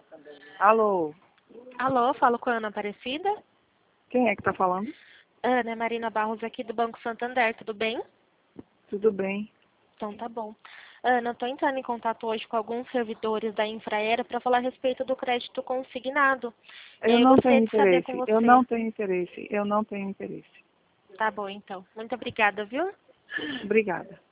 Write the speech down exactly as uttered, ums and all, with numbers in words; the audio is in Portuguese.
Alô, Alô, falo com a Ana Aparecida. quem é que tá falando? Ana, é Marina Barros aqui do Banco Santander, tudo bem? Tudo bem. Então tá bom. Ana, eu tô entrando em contato hoje com alguns servidores da Infraero para falar a respeito do crédito consignado. E Eu aí eu não gostaria tenho de saber com interesse, eu você. não tenho interesse, eu não tenho interesse. Tá bom, então. Muito obrigada, viu? Obrigada.